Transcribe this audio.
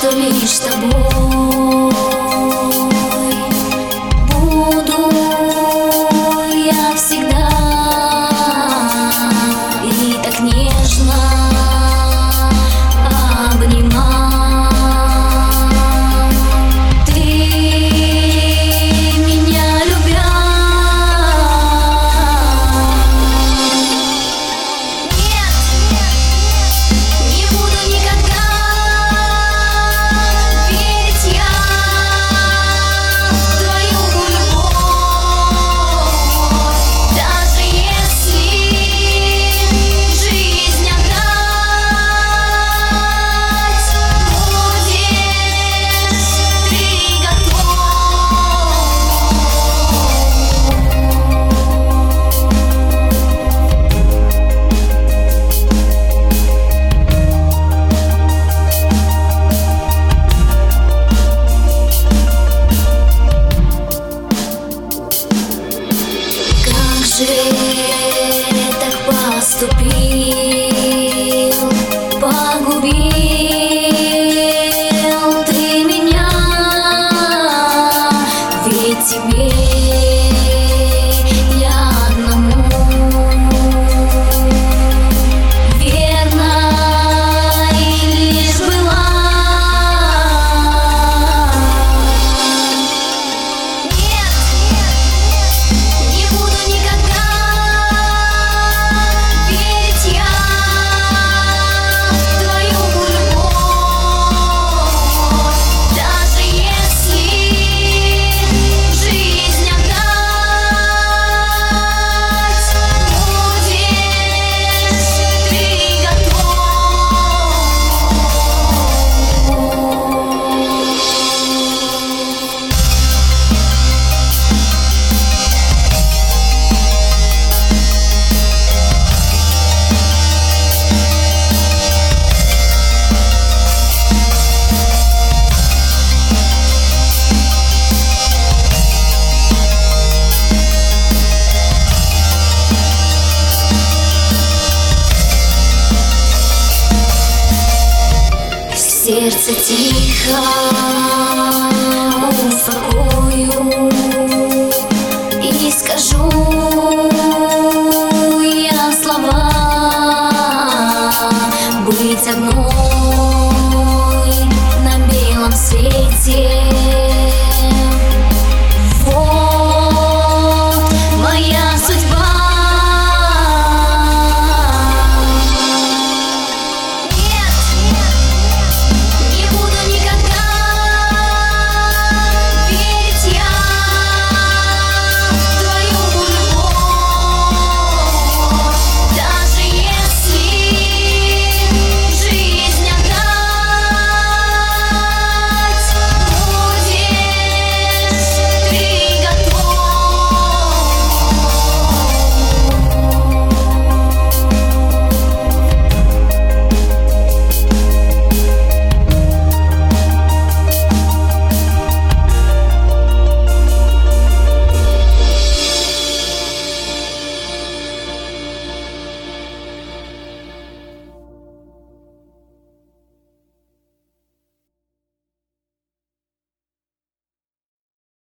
что лишь с тобой буду я всегда, и так нежно обнимать. Ты меня любя, нет, не буду никогда верить я в твою любовь, даже если жизнь отдать, будешь ты готов. Как же так поступил, погубил ты меня, ведь тебе я одному верной лишь была. Не буду никогда верить я в твою любовь, даже если жизнь отдать, будешь ты готов. Сердце тихо успокою и скажу я слова: быть одной на белом свете.